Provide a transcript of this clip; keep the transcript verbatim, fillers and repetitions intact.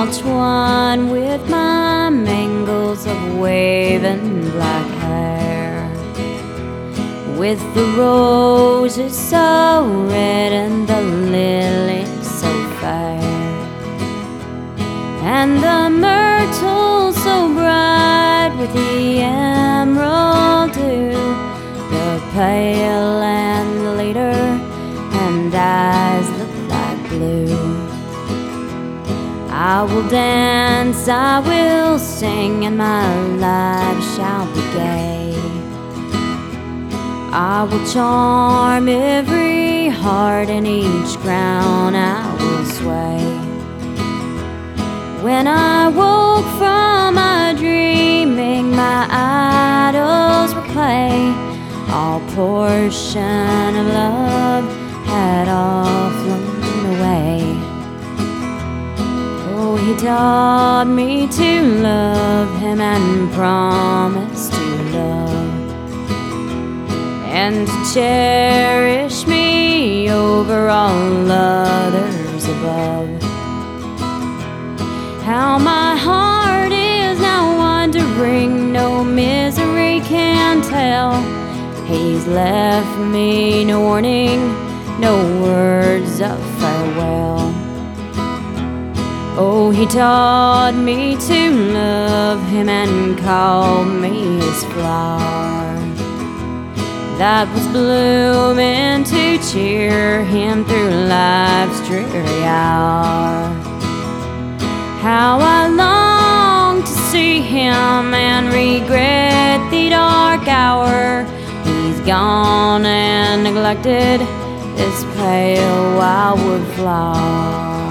each one with my mangles of waving black hair, with the roses so red and the lilies so fair, and the myrtle so bright with the emerald dew, the pale and leader and eyes look like blue. I will dance, I will sing, and my life shall be gay. I will charm every heart, and each crown I will sway. When I woke from my dreaming, my idols were clay. All portion of love had all flown away. Oh, he taught me to love him and promise to love, and to cherish me over all others above. How my heart is now wandering, no misery can tell. He's left me no warning, no words of farewell. Oh, he taught me to love him and called me his flower, that was blooming to cheer him through life's dreary hour. How I long to see him and regret the dark hour. He's gone and neglected this pale wildwood flower.